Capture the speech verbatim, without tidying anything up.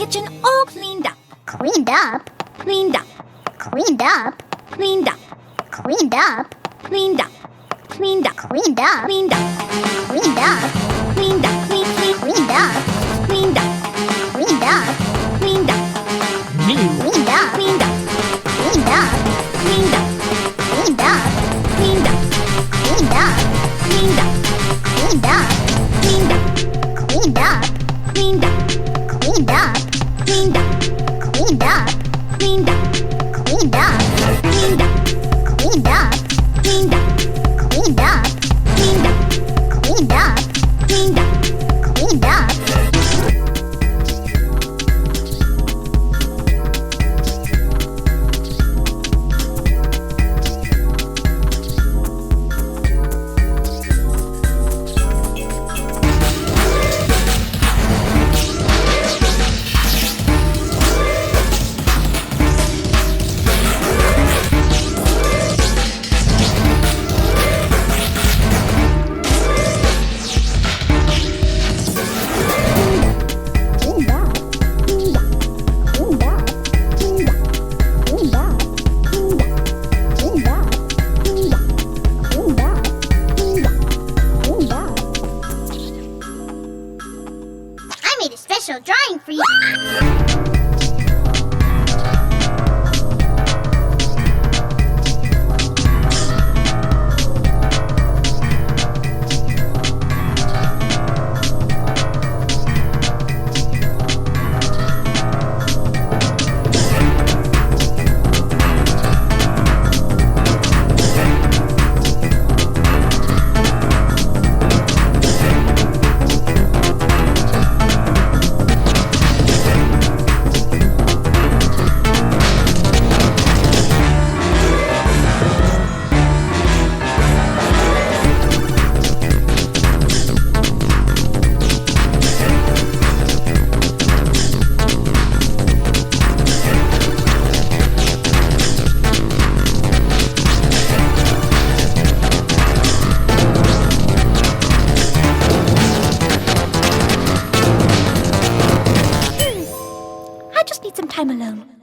kitchen all cleaned up. Cleaned up? Cleaned up. Cleaned up? Cleaned up. Cleaned up? Cleaned up. Cleaned up. Cleaned up? Cleaned up. Cleaned up? Cleaned up. Clean, clean. Cleaned up? Cleaned up. Cleaned up? Cleaned up. New. Cleaned up? Cleaned up. Cleaned up? Cleaned up. Cleaned up? Cleaned up. Cleaned up? Cleaned up. Cleaned up? Cleaned up. Cleaned up? Cleaned up. Cleaned up? Cleaned up. Cleaned up? Cleaned up. Cleaned up? Cleaned up. Cleaned up? Cleaned up. Cleaned up? Cleaned up. Cleaned up? Cleaned up. Cleaned up? Cleaned up? Cleaned up? Cleaned up? Cleaned up? Cleaned up? Cleaned up? Cleaned up? Cleaned up? Cleaned up? Cleaned up? Cleaned up? I made a special drawing for you. I just need some time alone.